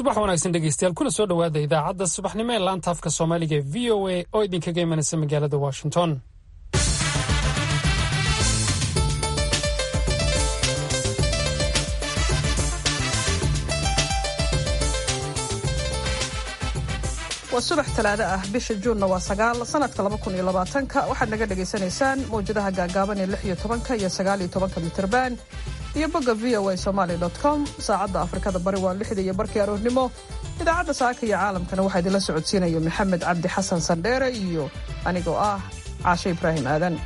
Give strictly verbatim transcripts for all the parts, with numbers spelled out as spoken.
subax wanaagsan dhegeystayaal kuna soo dhawaada idaacadda subaxnimo ee laanta afka Soomaaliga V O A oo idinkaga imanaysa magaalada Washington. waa subax talaado ah bisha Juunna waa sagaal sanadka laba kun iyo labaatan waxaad naga dhageysanaysaan mowjadaha gaagaaban ee lix iyo toban iyo sagaal iyo toban mitirban iyo bogga v o a somali dot com. saacadda Afrikada Bari waa lixda iyo barkii aroornimo. idaacadda saaka iyo caalamkana waxaa idinla socodsiinaya Maxamed Cabdi Xasan Sandheere iyo anigoo ah Caashe Ibraahim Aadan.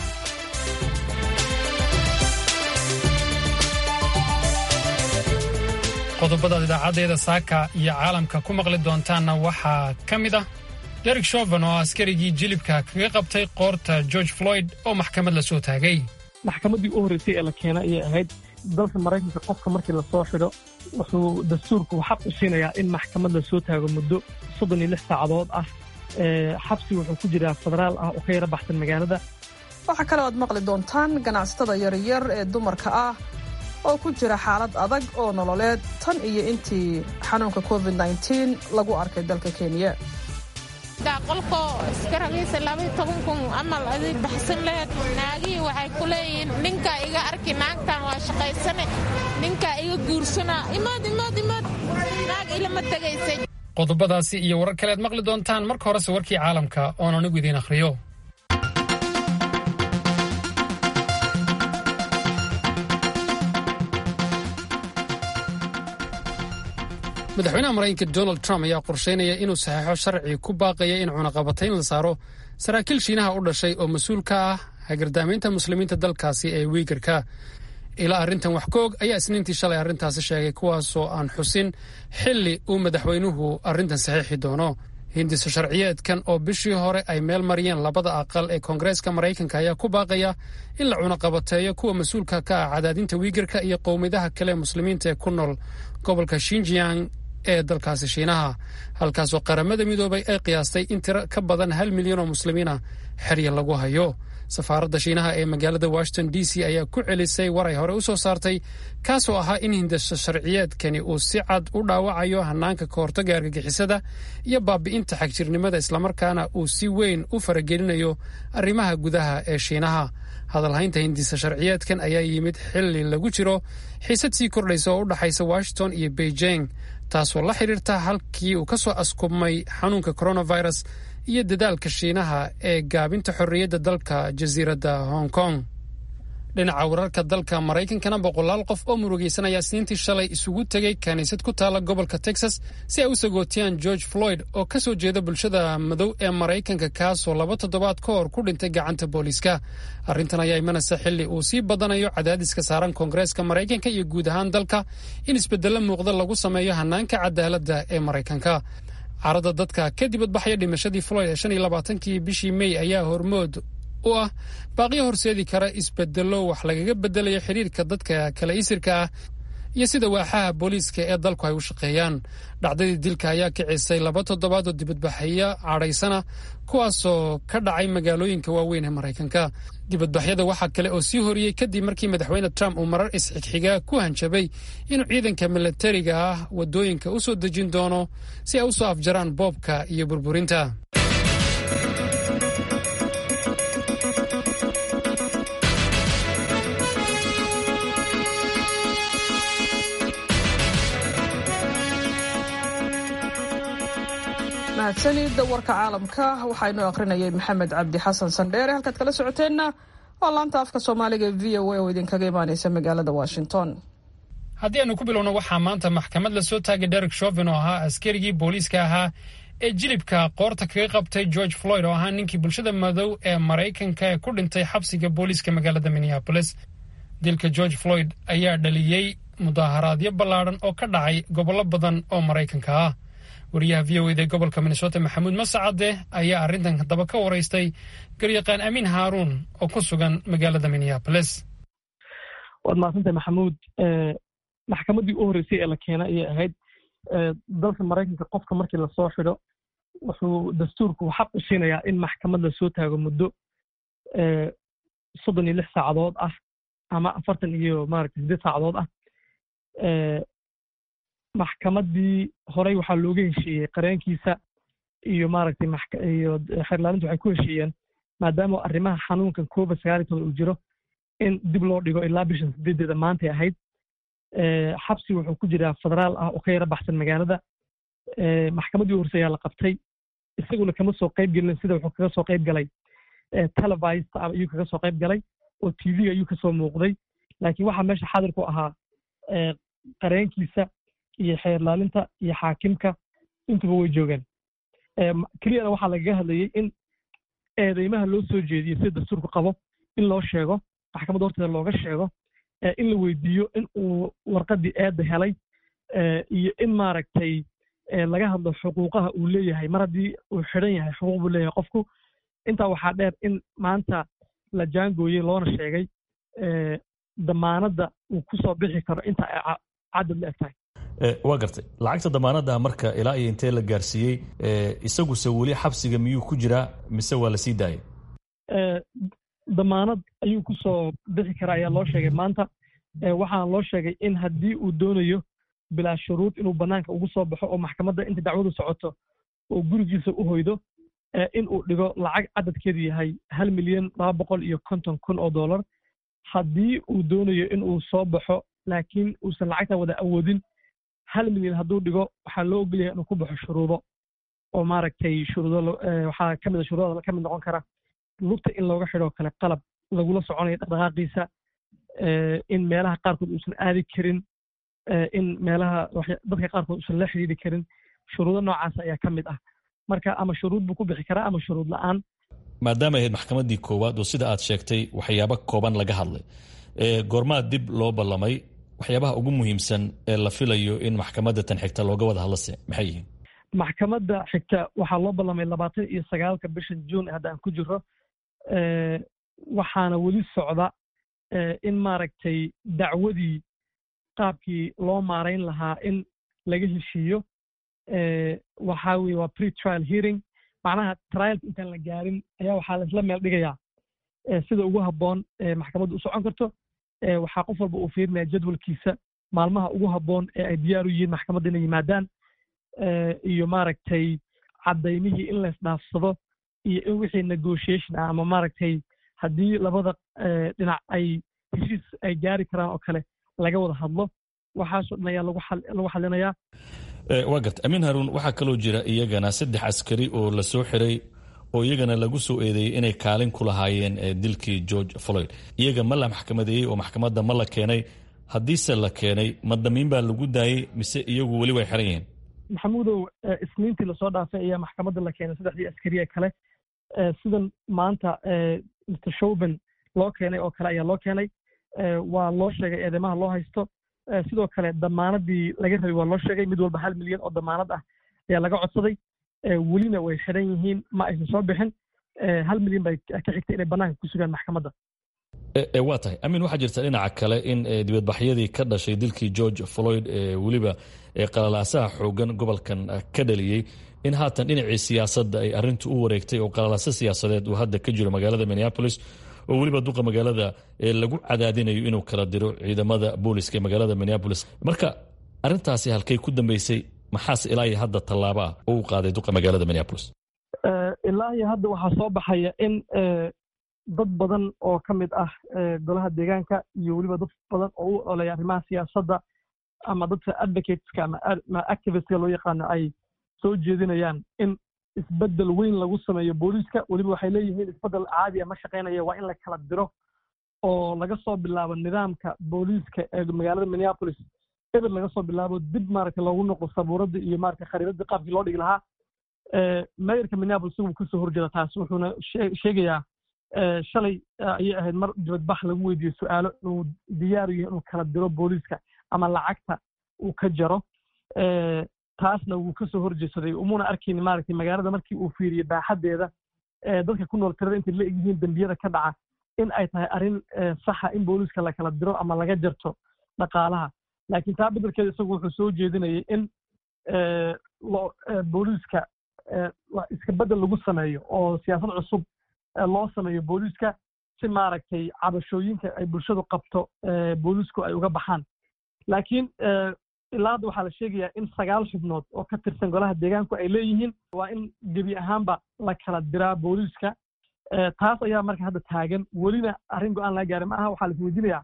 qodobada idaacadda saaka iyo caalamka ku maqli doontaana waxaa ka mid ah Derek Chauvin oo askarigii jilibka kaga qabtay qoorta George Floyd oo maxkamad la soo taagay. maxkamadii u horeysay ee la keenay ay ahayd dalka Mareykanka qofka markii la soo xidho wuxuu dastuurku xaq u siinayaa in maxkamad la soo taago muddo soddon iyo lix saacadood ah. ee xabsi wuxuu ku jiraa federaal ah oo ka yara baxsan magaalada. waxa kale oo aad maqli doontaan ganacsatada yaryar ee dumarka ah oo ku jira xaalad adag oo nololeed tan iyo intii xanuunka covid nineteen lagu arkay dalka Kenya. qolko iskaragiisa laba iyo toban kun amal adii baxsan lahayd naagii waxay ku leeyihiin ninka iga arki naagtan waa shaqaysane ninka iga guursana imaad imaad imaad naag ilama tagaysay. qodobadaasi iyo warar kale aad maqli doontaan marka hore warkii caalamka oo aan anigu idiin akhriyo. madaxweynaha Mareykanka Donald Trump ayaa qorsheynaya inuu saxeexo sharci ku baaqaya in cunaqabatayn la saaro saraakiil Shiinaha u dhashay oo mas'uul ka ah hagardaamaynta muslimiinta dalkaasi ee Uyghurka. ilaa arrintan wax ka og ayaa isniintii shalay arrintaasi sheegay kuwaasoo aan xusin xilli uu madaxweynuhu arrintan saxiixi doono. hindisa sharciyeedkan oo bishii hore ay meel mariyeen labada aqal ee Koongareeska Mareykanka ayaa ku baaqaya in la cunaqabateeyo kuwa mas'uulka ka ah cadaadinta Uyghurka iyo qowmiyadaha kale ee muslimiinta ee ku nool gobolka Xinjiang ee dalkaasi Shiinaha, halkaasoo qaramada midoobay ay qiyaastay in tiro ka badan hal milyan oo muslimiina xerya lagu hayo. safaaradda Shiinaha ee magaalada Washington D C ayaa ku celisay war ay hore u soo saartay kaasoo ahaa in hindisa sharciyeedkani uu si cad u dhaawacayo hanaanka ka hortagga argagixisada iyo baabi'inta xagjirnimada islamarkaana uu si weyn u faragelinayo arrimaha gudaha ee Shiinaha. hadalhaynta hindisa sharciyeedkan ayaa yimid xilli lagu jiro xiisad sii kordhaysa oo u dhaxaysa Washington iyo Beijing taasoo la xiriirta halkii uu ka soo askubmay xanuunka coronavirus iyo dadaalka Shiinaha ee gaabinta xorriyadda dalka jasiiradda Hong Kong. dhinaca wararka dalka Mareykankana boqolaal qof oo murugaysanaya isniintii shalay isugu tegay kaniisad ku taala gobolka Texas si ay u sagootiyaan George Floyd oo ka soo jeeda bulshada madow ee Mareykanka kaasoo laba toddobaad ka hor ku dhintay gacanta booliiska. arrintan ayaa imanaysa xilli uu sii badanayo cadaadiska saaran Koongareeska Mareykanka iyo guud ahaan dalka in isbeddelo muuqda lagu sameeyo hanaanka cadaaladda ee Mareykanka. carada dadka ka dibadbaxaya dhimashadii Floyd ee shan iyo labaatankii bishii May ayaa hormood u ah baaqiyo horseedi kara isbeddelo wax lagaga beddelayo xiriirka dadka kala isirka ah iyo sida waaxaha booliiska ee dalku ay u shaqeeyaan. dhacdadii dilka ayaa kicisay laba toddobaad oo dibadbaxaya cadhaysana kuwaasoo ka dhacay magaalooyinka waaweyn ee Mareykanka. dibadbaxyada waxaa kale oo sii horiyey kadib markii madaxweyne Trump uu marar isxigxiga ku hanjabay inuu ciidanka militariga ah wadooyinka u soo dejin doono si ay u soo afjaraan boobka iyo burburinta. mahadsanid warka caalamka waxaynu akhrinayay Maxamed Cabdi Xasan Sandheere. halkaad kala socoteenna waa laanta afka Soomaaliga V O A oo idinkaga imaanaysa magaalada Washington. haddii aanu ku bilowno waxaa maanta maxkamad la soo taagay Derek Chauvin oo ahaa askarigii booliiska ahaa ee jilibka qoorta kaga qabtay George Floyd oo ahaa ninkii bulshada madow ee Mareykanka ee ku dhintay xabsiga booliiska magaalada Minneapolis. dilka George Floyd ayaa dhaliyey mudaharaadyo ballaaran oo ka dhacay gobollo badan oo Mareykanka ah. wariyaha V O A ee gobolka Minnesota Maxamuud Mascade ayaa arrintan daba ka wareystay garyaqaan Amin Haarun oo ku sugan magaalada Minneapolis. waad mahadsantahay Maxamuud. maxkamadii u horeysay ee la keenay ay ahayd dalka Mareykanka qofka markii la soo xidho wuxuu dastuurku xaq u siinayaa in maxkamad la soo taago muddo soddon iyo lix saacadood ah ama afartan iyo maaragtay siddeed saacadood ah. maxkamaddii horey waxaa looga heshiiyey qareenkiisa iyo maaragtay iyo xeerlaalintu waxay ku heshiiyeen maadaama arrimaha xanuunkan covid sagaal iyo toban uu jiro in dib loo dhigo ilaa bishan sideedeeda maantay ahayd xabsi wuxuu ku jiraa federaal ah oo ka yara baxsan magaalada maxkamaddii u horse ayaa la qabtay isaguna kama soo qayb gelin sida wuxuu kaga soo qayb galay televised ayuu kaga soo qayb galay oo t v ayuu kasoo muuqday laakiin waxaa meesha xaadir ku ahaa qareenkiisa iyo xeerlaalinta iyo xaakimka intuba way joogeen keliyana waxaa lagaga hadlayey in eedeymaha loo soo jeediyo sida dastuurku qabo in loo sheego maxkamadda horteeda looga sheego in la weydiiyo in uu warqaddii eedda helay iyo in maaragtay laga hadlo xuquuqaha uu leeyahay mar haddii uu xidhan yahay xuquuq buu leeyahay qofku intaa waxaa dheer in maanta la jaangooyey loona sheegay damaanadda uu ku soo bixi karo inta ay cadad la eg tahay waa gartay lacagta damaanadda marka ilaa iyo intee la gaarsiiyey isaguse weli xabsiga miyuu ku jiraa mise waa la sii daayay damaanad ayuu ku soo bixi karaa ayaa loo sheegay maanta waxaana loo sheegay in haddii uu doonayo bilaa shuruud inuu bannaanka ugu soo baxo oo maxkamadda inta dacwadu socoto oo gurigiisa u hoydo in uu dhigo lacag cadadkeedu yahay hal milyan laba boqol iyo konton kun oo dollar haddii uu doonayo in uu soo baxo laakiin uusan lacagta wada awoodin hal milyan hadduu dhigo waxaa loo ogolyahay inuu ku baxo shuruudo oo maaragtay shuruudo waxaa ka mid a shuruudada ka mid noqon kara lugta in looga xidho kale qalab lagula soconayo dhaqdhaqaaqiisa in meelaha qaarkood uusan aadi karin in meelaha dadka qaarkood uusan la xidhiiri karin shuruudo noocaas ayaa ka mid ah marka ama shuruud buu ku bixi karaa ama shuruud la'aan maadaama ahayd maxkamaddii koowaad oo sida aad sheegtay waxyaabo kooban laga hadlay goormaa dib loo ballamay waxyaabaha ugu muhiimsan ee la filayo in maxkamadda tan xigta looga wada hadlase maxay yihiin maxkamadda xigta waxaa loo ballamay labaatan iyo sagaalka bishan juun hadda aan ku jiro waxaana weli socda in maaragtay dacwadii qaabkii loo maarayn lahaa in laga heshiiyo waxaa weye waa pre trial hearing macnaha trialka intaan la gaarin ayaa waxaa laisla meel dhigayaa sida ugu habboon maxkamaddu u socon karto waxaa qof walba uu fiirinaya jadwalkiisa maalmaha ugu habboon ee ay diyaar u yihiin maxkamadda inay yimaadaan iyo maaragtay caddaymihii in laysdhaafsado iyo in wixii negotiation ah ama maaragtay haddii labada dhinac ay heshiis ay gaari karaan oo kale laga wada hadlo waxaasoo dhan ayaa lagu xalinayaa waa garta amiin haruun waxaa kaloo jira iyagana saddex askari oo la soo xiray oo iyagana lagu soo eedeeyey inay kaalin ku lahaayeen dilkii George Floyd iyaga ma la maxkamadeeyey oo maxkamadda ma la keenay haddiise la keenay ma damiin baa lagu daayey mise iyagu weli way xiran yihiin maxamuudow isniintii lasoo dhaafay ayaa maxkamadda la keenay saddexdii askari ee kale sidan maanta mister Chauvin loo keenay oo kale ayaa loo keenay waa loo sheegay eedeymaha loo haysto sidoo kale damaanadii laga rabay waa loo sheegay mid walba hal milyan oo damaanad ah ayaa laga codsaday welina way xidhan yihiin ma aysan soo bixin hal milyan bay ka xigtay inay bannaanka ku sugaan maxkamadda waa tahay amiin waxaa jirta dhinaca kale in dibadbaxyadii ka dhashay dilkii George Floyd weliba qalalaasaha xoogan gobolkan ka dhaliyey in haatan dhinacii siyaasadda ay arrintu u wareegtay oo qalalaasa siyaasadeed uu hadda ka jiro magaalada Minneapolis oo weliba duqa magaalada lagu cadaadinayo inuu kala diro ciidamada booliska ee magaalada Minneapolis marka arrintaasi halkay ku dambeysay maxaase ilaa iyo hadda tallaabo ah oo u qaaday duqa magaalada Minneapolis ilaa iyo hadda waxaa soo baxaya in dad badan oo ka mid ah golaha deegaanka iyo weliba dad badan oo u olaya arrimaha siyaasadda ama dadka advocateska ama activistka loo yaqaano ay soo jeedinayaan in isbeddel weyn lagu sameeyo booliiska weliba waxay leeyihiin isbeddel caadi ah ma shaqaynaya waa in la kala diro oo laga soo bilaabo nidaamka booliiska ee magaalada Minneapolis eber laga soo bilaabo dib maaragtay loogu noqo sabuuradda iyo maaragtay khariidada qaabkii loo dhigi lahaa mayorka Minneapolis uu ka soo horjeeda taas wuxuuna sheegayaa shalay ayay ahayd mar dibadbax lagu weydiiyo su'aalo inuu diyaar yahay inuu kala diro booliiska ama lacagta uu ka jaro taasna wuu ka soo horjeesaday umuna arkin maaragtay magaalada markii uu fiiriyay baaxadeeda dadka ku nool tirada intay la egyihiin dambiyada ka dhaca in ay tahay arrin saxa in booliiska la kala diro ama laga jarto dhaqaalaha laakiin taa beddelkeeda isagu wuxuu soo jeedinayay in booliiska iska beddel lagu sameeyo oo siyaasad cusub loo sameeyo booliiska si maaragtay cabashooyinka ay bulshadu qabto booliisku ay uga baxaan laakiin ilaa hadda waxaa la sheegayaa in sagaal xubnood oo ka tirsan golaha deegaanku ay leeyihiin waa in gebi ahaanba la kala diraa booliiska taas ayaa marka hadda taagan welina arrin go-aan laga gaaray ma aha waxaa la isweydiinayaa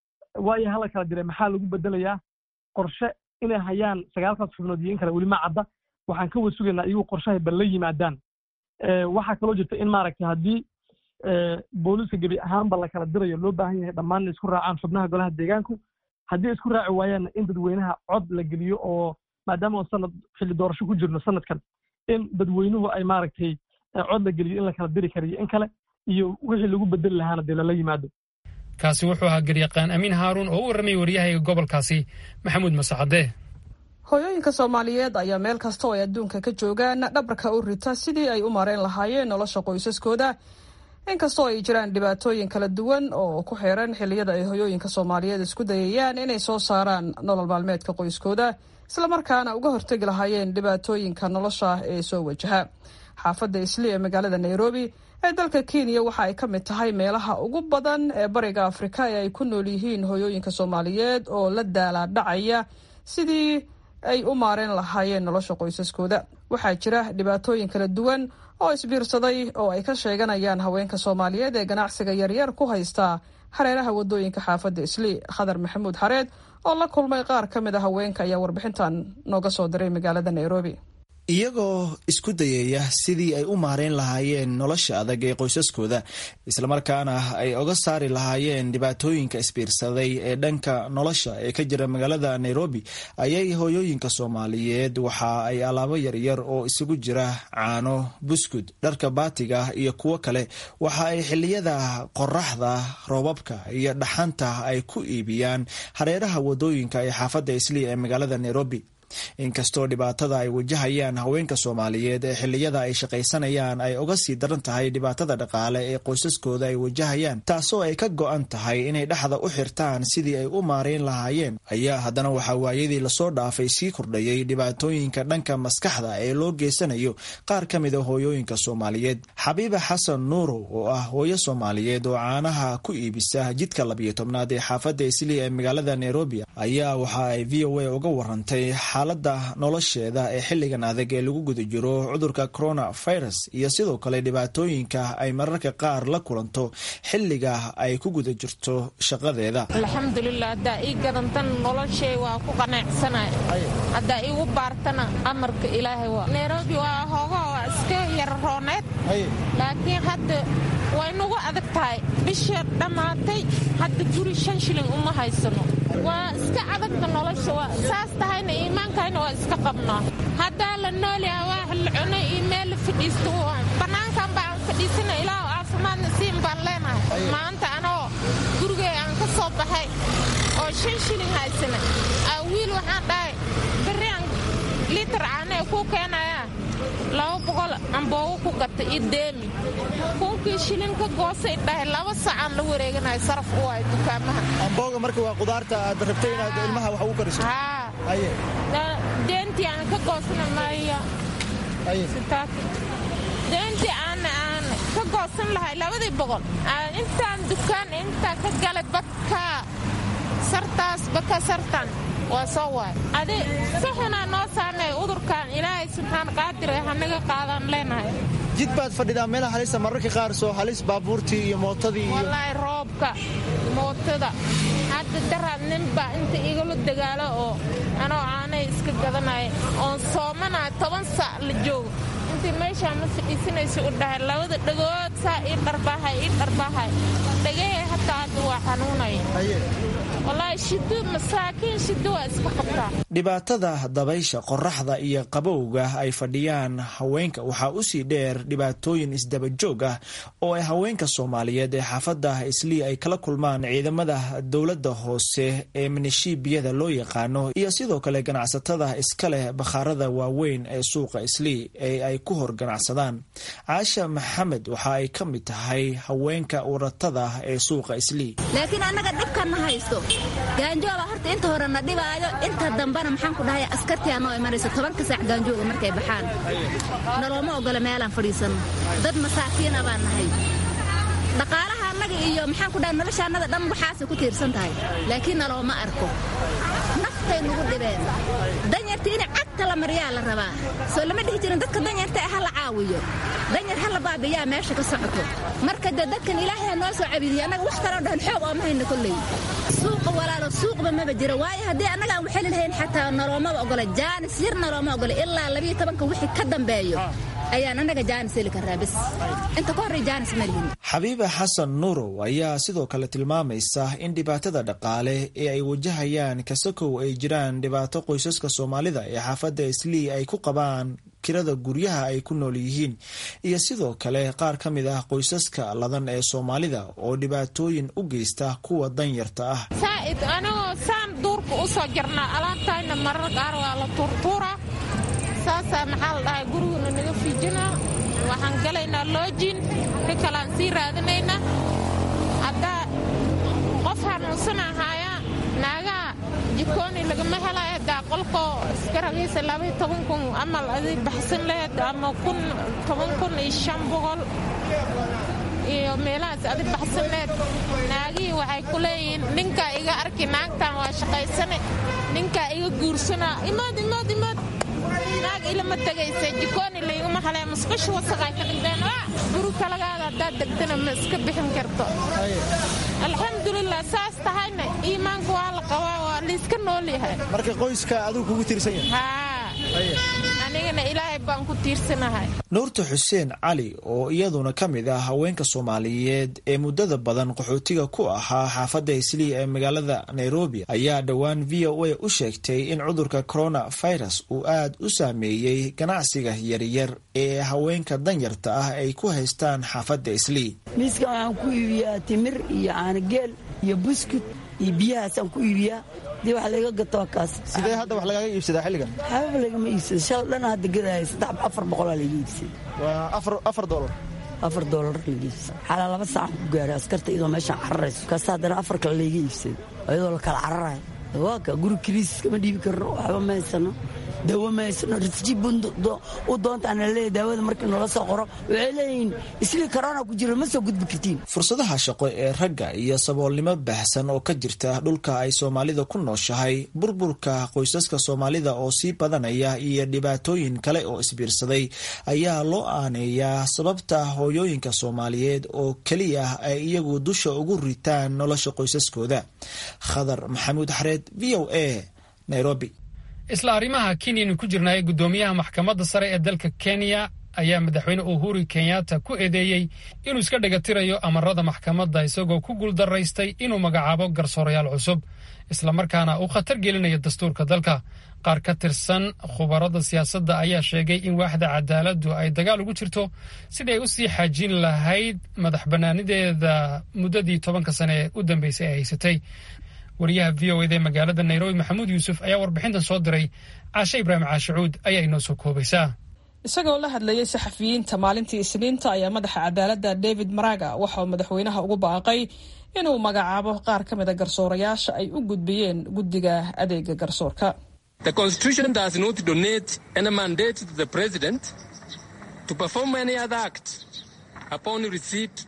waayo hala kala diray maxaa lagu bedelayaa qorshe inay hayaan sagaalkaas xubnood iyo in kale weli ma cadda waxaan ka wasugaynaa iyagu qorshahay bal la yimaadaan waxaa kaloo jirta in maaragtay haddii booliiska gebi ahaanba la kala dirayo loo baahan yahay dhammaan inay isku raacaan xubnaha golaha deegaanku haddii isku raaci waayaanna in dadweynaha cod la geliyo oo maadaama oo sanad xilli doorasho ku jirno sanadkan in dadweynuhu ay maaragtay cod la geliyo in la kala diri karayo in kale iyo wixii lagu bedeli lahaana dee lala yimaado kaasi wuxuu ahaa garyaqaan amiin haaruun oo u warramay waryahayga gobolkaasi maxamuud masacade hooyooyinka soomaaliyeed ayaa meel kasta oo ay adduunka ka joogaan dhabarka u rita sidii ay u maareen lahaayeen nolosha qoysaskooda inkastoo ay jiraan dhibaatooyin kala duwan oo ku xeeran xilliyada ay hooyooyinka soomaaliyeed isku dayayaan inay soo saaraan nolol maalmeedka qoyskooda islamarkaana uga hortegi lahaayeen dhibaatooyinka nolosha ee soo wajaha xaafadda isli ee magaalada nairobi ee dalka kenya waxa ay ka mid tahay meelaha ugu badan ee bariga afrika ee ay ku nool yihiin hooyooyinka soomaaliyeed oo la daalaa dhacaya sidii ay u maareen lahaayeen nolosha qoysaskooda waxaa jira dhibaatooyin kala duwan oo isbiirsaday oo ay ka sheeganayaan haweenka soomaaliyeed ee ganacsiga yaryar ku haysta hareeraha wadooyinka xaafadda isli khadar maxamuud xareed oo la kulmay qaar ka mid a haweenka ayaa warbixintan nooga soo diray magaalada nairobi iyagoo isku dayaya sidii ay u maareen lahaayeen nolosha adag ee qoysaskooda islamarkaana ay oga saari lahaayeen dhibaatooyinka isbiirsaday ee dhanka nolosha ee ka jira magaalada nairobi ayay hooyooyinka soomaaliyeed waxa ay alaabo yaryar oo isugu jira caano buskud dharka baatiga iyo kuwo kale waxa ay xiliyada qoraxda roobabka iyo dhaxanta ay ku iibiyaan hareeraha wadooyinka ee xaafadda isli ee magaalada nairobi inkastoo dhibaatada ay wajahayaan haweenka soomaaliyeed ee xilliyada ay shaqaysanayaan ay uga sii daran tahay dhibaatada dhaqaale ee qoysaskooda ay wajahayaan taasoo ay ka go-an tahay inay dhexda u xirtaan sidii ay u maarayn lahaayeen ayaa haddana waxaa waayadii lasoo dhaafay sii kordhayay dhibaatooyinka dhanka maskaxda ee loo geysanayo qaar ka mid a hooyooyinka soomaaliyeed xabiiba xasan nuuro oo ah hooyo soomaaliyeed oo caanaha ku iibisa jidka labiyo tobnaad ee xaafadda isli ee magaalada nairobi ayaa waxa ay v o a uga warantay xaalada nolosheeda ee xilligan adag ee lagu guda jiro cudurka coronavirus iyo sidoo kale dhibaatooyinka ay mararka qaar la kulanto xilliga ay ku guda jirto shaqadeeda. alxamdulilah haddaa ii gadantan noloshay waa ku qanacsanay haddaa iigu baartana amarka ilaahay waa nairobi waa hoogo waa iska yar rooneed laakiin hadda way nagu adag tahay bisha dhammaatay hadda guri shan shilin uma haysano waa iska adagta nolosha waa saas tahayna iimaankayna waa iska qabnaa haddaa la noolyaha waa la cunay iyo meel la fadhiisto bannaankan baan fadhiisana ilaa caafimaadna siin baan leenahay maanta anoo gurigay aan ka soo baxay oo shan shilin haysana aa wiil waxaan dhahay berri aan liitar caanee kuu keenayaa laba boqol amboogo ku gata iyo deemi kunkii shilin ka goosay dhahay laba saacaan la wareeganayo saraf u waay dukaamaha ambooga marka waa qudaarta aad rabtay inaad ilmaha wax ugu kariso haye deentii aan ka goosana maayo sitaaki deentii aan aan ka goosan lahay labadii boqol intaan dukaan intaa ka galay badka sartaas baka sartan waa soo waay adi si xunaa noo saameey udurkan ilaahay subxaan qaadir ee hanaga qaadaan leenahay jid baad fadhidaa meelaha halisa mararka qaar soo halis baabuurtii iyo mootadii iyo wallaahi roobka mootada hadda daraad ninba inta igala dagaalo oo anoo aanay iska gadanaya oon soomanaya toban saac la joogo intii meeshaa ma fadhiisanaysa u dhahay labada dhagood saa ii dharbaahay ii dharbaahay dhagahee hataa hadda waa xanuunaya wallaahi shido masaakiin shido waa iska qabtaa dhibaatada dabaysha qoraxda iyo qabowga ay fadhiyaan haweenka waxaa usii dheer dhibaatooyin isdabajoog ah oo ay haweenka soomaaliyeed ee xaafadda islii ay kala kulmaan ciidamada dowladda hoose ee minishiibiyada loo yaqaano iyo sidoo kale ganacsatada iska leh bakhaarada waaweyn ee suuqa islii ee ay ku hor ganacsadaan. caasha maxamed waxa ay ka mid tahay haweenka waratada ee suuqa islii. laakiin annaga dhibkan ma haysto gaanjooba horta inta hore na dhibaayo inta dambana maxaan ku dhahay askartii anoo imanayso tobanka saac gaanjooga markay baxaan nalooma ogola meelaan fadhiisano dad masaakiina baan nahay dhaqaalaha annaga iyo maxaan ku dhahay noloshaannada dhan waxaasay ku tiirsan tahay laakiin nalooma arko naftay nagu dhibeen danyarta in cagta la mariyaa la rabaa soo lama dhihi jirin dadka danyarta ah la caawiyo danyar ha la baabiyaa meesha ka socoto marka dadkan ilaahay noo soo cabidiyo annaga wax kale oo dhan xoog oo ma hayno kolley suuqa walaalo suuqba maba jiro waayo haddii annaga aan waxay lahayn xataa noloomaba ogola jaanis yar nolooma ogola ilaa labiyo tobanka wixii ka dambeeyo ayaan annaga jaanis heli karraa bis inta ka horey jaanis ma lihin xabiiba xasan nuurow ayaa sidoo kale tilmaamaysa in dhibaatada dhaqaale ee ay wajahayaan kasakow ay jiraan dhibaato qoysaska soomaalida ee xaafadda islii ay ku qabaan kirada guryaha ay ku nool yihiin iyo sidoo kale qaar ka mid ah qoysaska ladan ee soomaalida oo dhibaatooyin u geysta kuwa danyarta ah saa'id anagoo saan duurka u soo jirnaa alaabtayna marar qaar waa la tuurtuura saasaa maxaa la dhahay guriguna naga fiijinaa waxaan galaynaa loojin ka kalaan sii raadinaynaa haddaa qof hanuunsan ahaaya naagaa jikooni lagama helaya haddaa qolkoo iska ragaysa labaiyo toban kun amal adig baxsan laheed ama kun toban kun iyo shan boqol iyo meelahaas adig baxsan laheed naagihii waxay ku leeyihiin ninkaa iga arki naagtan waa shaqaysane ninkaa iga guursanaa imaad imaad imaad naag ilama tagaysa jikooni layguma halaya musqusha wasaqay ka dhigdeen guri kalagaada haddaad degtana ma iska bixin karto alxamdulilah saas tahayna iimaanka waa la qabaa waa layska nool yahay marka qoyska adigu kugu tiirsan yahay anigana ilaahay baan ku tiirsanahay nuurta xuseen cali oo iyaduna ka mid ah haweenka soomaaliyeed ee muddada badan qaxootiga ku ahaa xaafadda islii ee magaalada nairobi ayaa dhowaan v o a u sheegtay in cudurka coronavirus uu aad u saameeyey ganacsiga yaryar ee haweenka danyarta ah ay ku haystaan xaafadda islii miiskan waxaan ku iibiyaa timir iyo caanageel iyo buskut iyo biyahaasaan ku iibiyaa dii wax laga gato kaas sidee hadda wax lagaga iibsadaa xilligan waxba lagama iibsado shal dhan hadda gadaya saddex afar boqol aa laga iibsaday waa afar afar doolar afar doolar laga iibsaday xalaa laba saac ku gaaray askarta iyadoo meeshaan cararayso kaas haddana afar kale laga iibsaday iyadoo la kala cararayo waa ka guri kiriis kama dhiibi karno waxba ma haysano dawo ma haysano rasijiib u doonta ana leeyahay daawada markii noola soo qoro waxay leeyihiin islii corona ku jiro ma soo gudbi kartiin fursadaha shaqo ee ragga iyo saboolnimo baahsan oo ka jirta dhulka ay soomaalida ku nooshahay burburka qoysaska soomaalida oo sii badanaya iyo dhibaatooyin kale oo isbiirsaday ayaa loo aaneeyaa sababta hooyooyinka soomaaliyeed oo keliya ay iyagu dusha ugu ritaan nolosha qoysaskooda. Khadar Maxamuud Xareed, V O A, Nairobi. isla arrimaha Kenya ku jirnay gudoomiyaha maxkamadda sare ee dalka Kenya ayaa madaxweyne Uhuru Kenyatta ku eedeeyay inuu iska dhagatirayo amarada maxkamadda isagoo ku guuldaraystay inuu magacaabo garsoorayaal cusub isla markaana uu khatar gelinayo dastuurka dalka. qaar ka tirsan khubarada siyaasadda ayaa sheegay in waaxda cadaaladdu ay dagaal ugu jirto sidii ay u sii xajin lahayd madax bannaanideeda muddadii tobanka sane ee u dambeysay ay haysatay. wariyaha V O A ee magaalada Nairobi Maxamuud Yuusuf ayaa warbixintan soo diray. Caashe Ibraahim Caashuud ayaa inoo soo koobaysaa. isagoo la hadlayay saxafiyiinta maalintii Isniinta ayaa madaxa cadaaladda David Maraga waxa uu madaxweynaha ugu baaqay inuu magacaabo qaar ka mid ah garsoorayaasha ay u gudbiyeen guddiga adeega garsoorka. The Constitution does not donate any mandate to the President to perform any other act upon receipt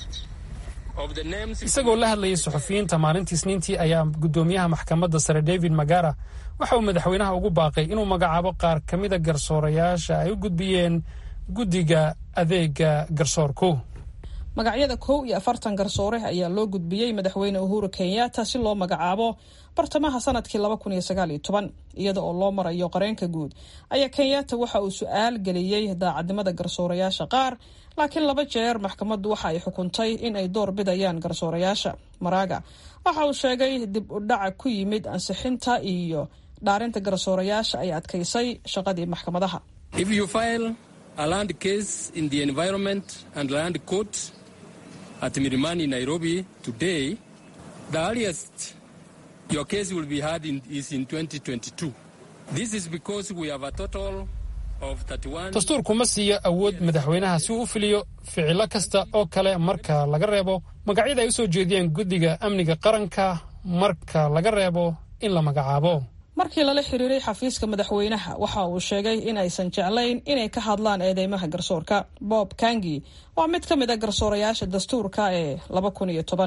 isagoo la hadlayay saxafiyiinta maalintii Isniintii ayaa gudoomiyaha maxkamadda sare David Magara waxa uu madaxweynaha ugu baaqay inuu magacaabo qaar ka mid ah garsoorayaasha ay u gudbiyeen guddiga adeega garsoorku. magacyada kow iyo afartan garsoore ayaa loo gudbiyey madaxweyne Uhuru Kenyatta si loo magacaabo bartamaha sanadkii laba kun iyo sagaal iyo toban iyada oo loo marayo qareenka guud ayaa Kenyatta waxa uu su'aal galiyay daacadnimada garsoorayaasha qaar laakiin laba jeer maxkamaddu waxa ay xukuntay in ay door bidayaan garsoorayaasha. Maraga waxa uu sheegay dib u dhac ku yimid ansixinta iyo dhaarinta garsoorayaasha ay adkaysay shaqadii maxkamadaha. If you file a land case in the Environment and Land Court at Milimani, Nairobi today, the earliest your case will be heard in, is in twenty twenty-two. This is because we have a total of thirty-one. dastuurku ma siiyo awood madaxweynaha si uu u filiyo ficilo kasta oo kale marka laga reebo magacyada ay u soo jeediyeen guddiga amniga qaranka marka laga reebo in la magacaabo. markii lala xiriiray xafiiska madaxweynaha waxa uu sheegay in aysan jeclayn inay ka hadlaan eedeymaha garsoorka. Bob Kangi waa mid ka mid a garsoorayaasha dastuurka ee laba kun iyo toban.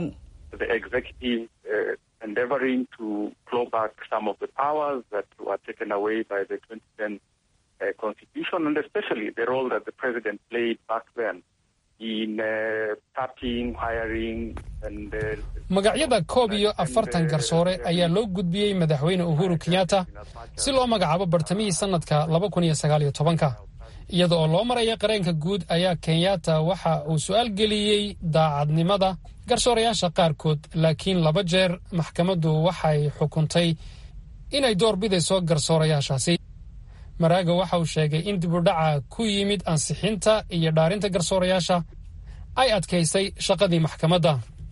Endeavoring to claw back some of the powers that were taken away by the twenty ten uh, constitution, and especially the role that the president played back then in uh, tapping, hiring, and uh, magacyada koob iyo afartan garsoore ayaa loo gudbiyey madaxweyne Uhuru Kenyatta si loo magacaabo bartamihii sanadka laba kun iyo sagaal iyo tobanka. iyada oo loo maraya qareenka guud ayaa Kenyatta waxa uu su'aal geliyey daacadnimada garsoorayaasha qaarkood, laakiin laba jeer maxkamaddu waxay xukuntay inay door bidayso garsoorayaashaasi. Maraga waxa uu sheegay in dib u dhaca ku yimid ansixinta iyo dhaarinta garsoorayaasha ay adkaysay shaqadii maxkamadda.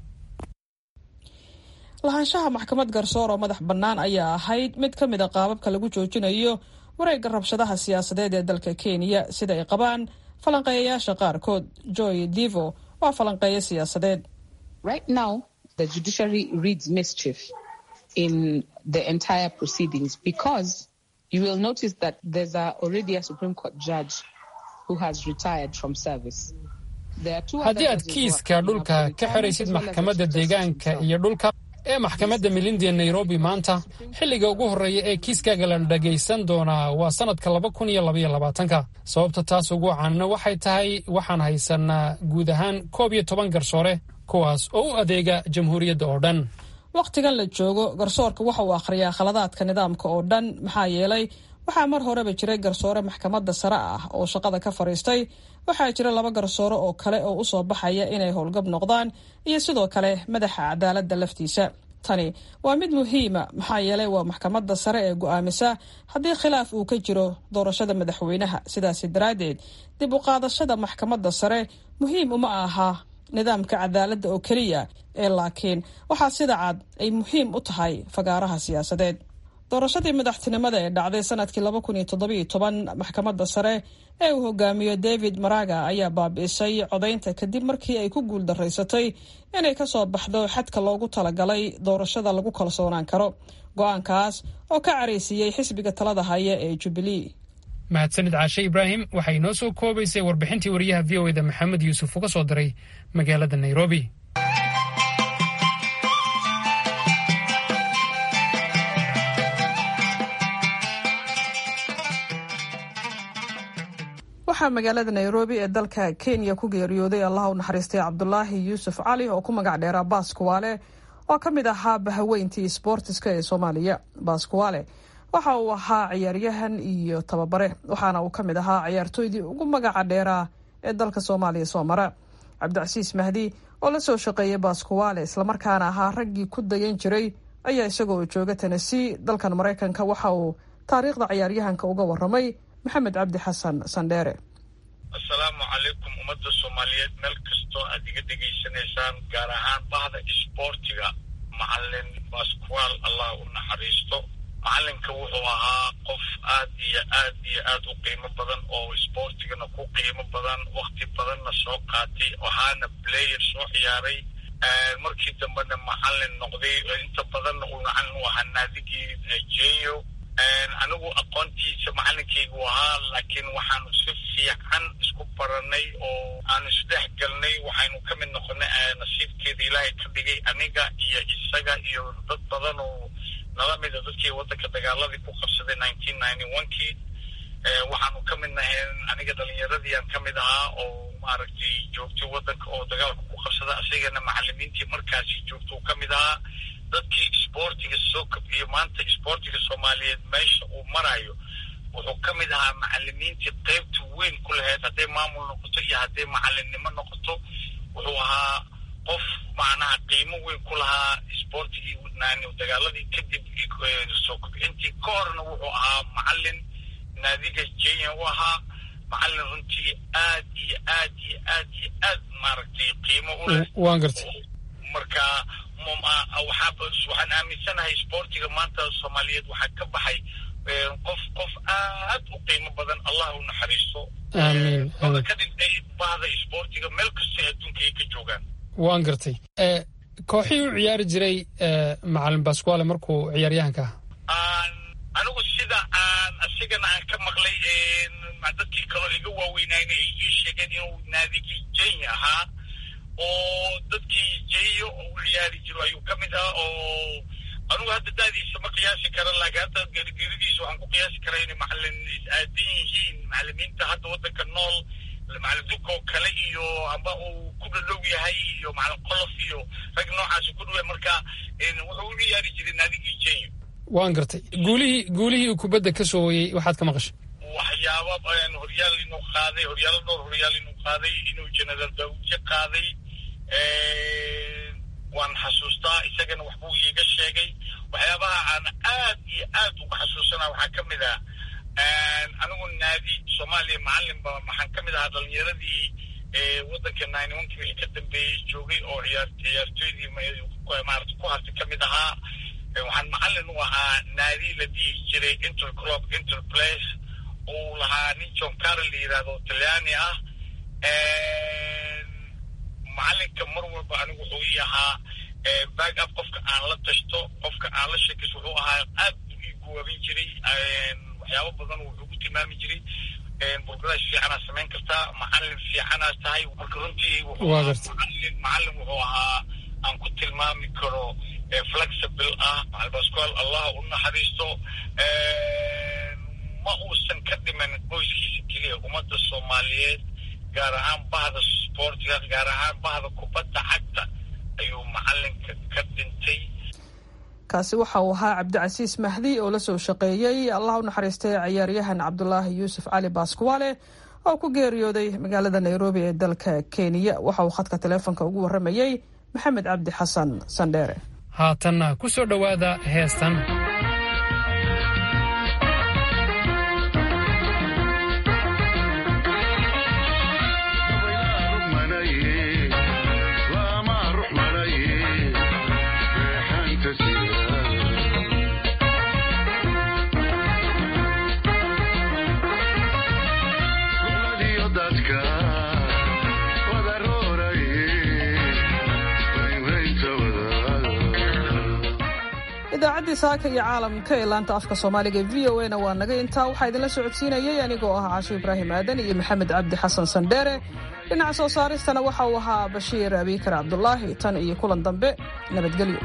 lahaanshaha maxkamad garsoor oo madax bannaan ayaa ahayd mid ka mid a qaababka lagu joojinayo wareegga rabshadaha siyaasadeed ee dalka Kenya, sida ay qabaan falanqeeyayaasha qaarkood. Joy Divo waa falanqeeya siyaasadeed. Right now, the judiciary reads mischief in the entire proceedings because you will notice that there's a, already a Supreme Court judge who has retired from service. haddii aad kiiska dhulka ka xiraysid maxkamadda deegaanka iyo dhulka ee maxkamadda Milindi Nairobi maanta, xilliga ugu horeeya ee kiiskaaga la dhageysan doonaa waa sanadka laba kun iyo laba iyo labaatanka. Sababta taas ugu caanna waxay tahay waxaan haysanaa guud ahaan koob iyo toban garsoore kuwaas oo u adeega jamhuuriyadda oo dhan. waqtigan la joogo garsoorka waxa uu akhriyaa khaladaadka nidaamka oo dhan, maxaa yeelay waxaa mar horeba jiray garsoore maxkamadda sare ah oo shaqada ka fariistay. waxaa jira laba garsoore oo kale oo u soo baxaya inay howlgab noqdaan, iyo sidoo kale madaxa cadaaladda laftiisa. tani waa mid muhiima maxaa yeelay waa maxkamadda sare ee go'aamisa haddii khilaaf uu ka jiro doorashada madaxweynaha. sidaasi daraaddeed dib u qaadashada maxkamadda sare muhiim uma aha nidaamka cadaaladda oo keliya, ee laakiin waxaa sida cad ay muhiim u tahay fagaaraha siyaasadeed. doorashadii madaxtinimada ee dhacday sanadkii laba kun iyo toddoba iyo toban, maxkamadda sare ee uu hogaamiyo David Maraga ayaa baabi'isay codaynta kadib markii ay ku guuldaraysatay inay ka soo baxdo xadka loogu talagalay doorashada lagu kalsoonaan karo. go'aankaas oo ka careysiiyey xisbiga talada haya ee Jubilee. mahadsanid Caashe Ibraahim waxay noo soo koobaysay warbixintii wariyaha V O A da Maxamed Yuusuf uga soo diray magaalada Nairobi. waxaa magaalada Nairobi ee dalka Kenya ku geeriyooday Allah u naxariistay Cabdullaahi Yuusuf Cali oo ku magac dheeraa Baaskuwaale, oo ka mid ahaa bahaweyntii isboortiska ee Soomaaliya. Baaskuwaale waxa uu ahaa ciyaaryahan iyo tababare, waxaana uu ka mid ahaa ciyaartooydii ugu magaca dheeraa ee dalka Soomaaliya soo mara. Cabdicasiis Mahdi oo la soo shaqeeyay Baaskuwaale islamarkaana ahaa raggii ku dayan jiray ayaa isagoo jooga Tennessee dalkan Mareykanka waxa uu taariikhda ciyaaryahanka uga warramay Maxamed Cabdi Xasan Sandheere. Assalaamu calaykum ummadda Soomaaliyeed meel kastoo aad iga dhegaysanaysaan, gaar ahaan bahda isboortiga. macallin Baaskuwaal Allah u naxariisto. macallinka wuxuu ahaa qof aad iyo aad iyo aad u qiimo badan oo isboortigana ku qiimo badan, waqti badanna soo qaatay, waxaana player soo ciyaaray. markii dambena macallin noqday, inta badanna uu macallin u ahaa naadigii Jeyo. anigu aqoontiisa macallinkaygu ahaa, laakiin waxaanu si fiican isku baranay oo aanu isdhex galnay. waxaynu ka mid noqonay nasiibkeeda ilaahay ka dhigay, aniga iyo isaga iyo dad badan oo nala mida dadkii waddanka dagaaladii ku qabsaday nineteen ninety one kii. waxaanu ka mid nahay aniga dhalinyaradii aan ka mid ahaa oo maaragtay joogtay waddanka oo dagaalka ku qabsada, asigana macallimiintii markaasi joogta ka mid ahaa. dadkii isboortiga soo kabciyo maanta isboortiga Soomaaliyeed meesha uu marayo wuxuu ka mid ahaa macallimiintii qaybta weyn ku lahayd, hadday maamul noqoto iyo hadday macallinnimo noqoto. wuxuu ahaa qof macnaha qiimo weyn ku lahaa isboortigii naani dagaaladii kadib soo kabcintii ka horna wuxuu ahaa macallin naadiga Kenya u ahaa macallin runtii aad iyo aad iyo aad iyo aad maaragtay qiimo u leh. waan gartay marka waxaan aaminsanahay isboortiga maanta Soomaaliyeed waxaa ka baxay qof qof aad u qiimo badan. Allah u naxariisto. amiin oo ka dhigay bahda isboortiga meel kasta adduunka ay ka joogaan. waan gartay kooxii u ciyaari jiray macallin Baaskuwaale markuu ciyaaryahanka ahaa. dadkii kaloo iga waaweynayna ay ii sheegeen inuu naadigii jenya ahaa oo dadkii jeyo u ciyaari jiro ayuu ka mid ahaa oo anugu hadda daadiisa ma qiyaasi kara laakiin hadda gerigeridiisa waxaan ku qiyaasi karaa inay macalin is-aadan yihiin macalimiinta hadda waddanka nool macalin dukoo kale iyo amba uu ku dhadhow yahay iyo macalin qolof iyo rag noocaasi ku dhowe marka wuxuu u ciyaari jiray naadigii jenyo waan gartay guulihii guulihii uu kubadda ka soo wayey waxaad ka maqashay waxyaaba horyaal inuu qaaday horyaalo dhowr horyaal inuu qaaday inuu generaal daawudye qaaday waan xasuustaa isagana waxbuu iiga sheegay waxyaabaha aan aad iyo aad uga xasuusanaa waxaa ka mid ah anigu naadi soomaaliya macalinba maxaan ka mid ahaa dhalinyaradii waddanka nine onkii wixii ka dambeeyey joogay oo ciyaar ciyaartooydii maarata ku hartay ka mid ahaa waxaan macalin u ahaa naadi la dhihi jiray interclub interplace uu lahaa nin john carol la yidhahdo talyaani ah macalinka mar walba anigu wuxuu ii ahaa back up qofka aan la tashto qofka aan la sheekayso wuxuu ahaa aad buu ii guwaabin jiray waxyaabo badan wuxuu ku tilmaami jiray burgadash fiicanaa samayn kartaa macalin fiicanaas tahay marka runtii macalin macalin wuxuu ahaa aan ku tilmaami karo flexible ah macalin bascoal allah u naxariisto ma uusan ka dhiman qoyskiisa keliya ummadda soomaaliyeed gaar ahaan bahda sportiga gaar ahaan bahda kubadda cagta ayuu macalinka ka dhintay kaasi waxa uu ahaa cabdicasiis mahdi oo la soo shaqeeyey allah u naxariistay ciyaaryahan cabdulaahi yuusuf cali baaskuwaale oo ku geeriyooday magaalada nairobi ee dalka kenya waxa uu khadka taleefonka ugu warramayey maxamed cabdi xasan sandheere haatanna ku soo dhowaada heestan idaacadii saaka iyo caalamka ee laanta afka soomaaliga v o a na waa naga intaa waxaa idinla socodsiinayay anigoo ah caasho ibraahim aadan iyo maxamed cabdi xasan sandheere dhinaca soo saaristana waxa uu ahaa bashiir abiikar cabdulaahi tan iyo kulan dambe nabadgelyo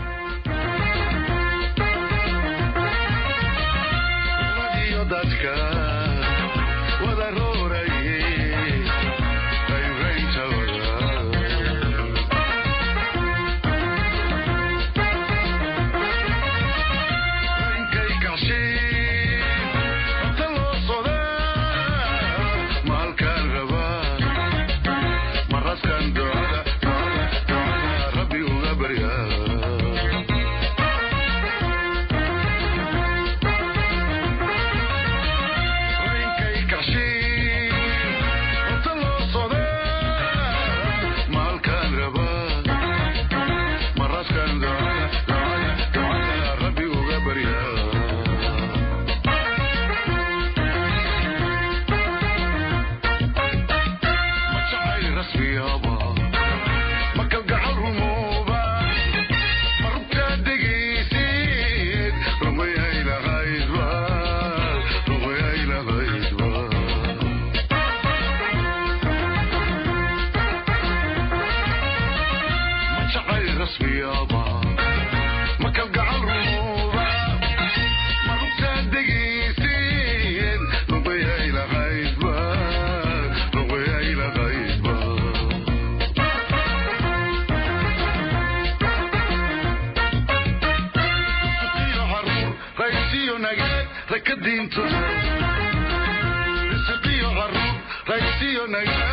ركدين تسقي عروب رئيسي ونجاح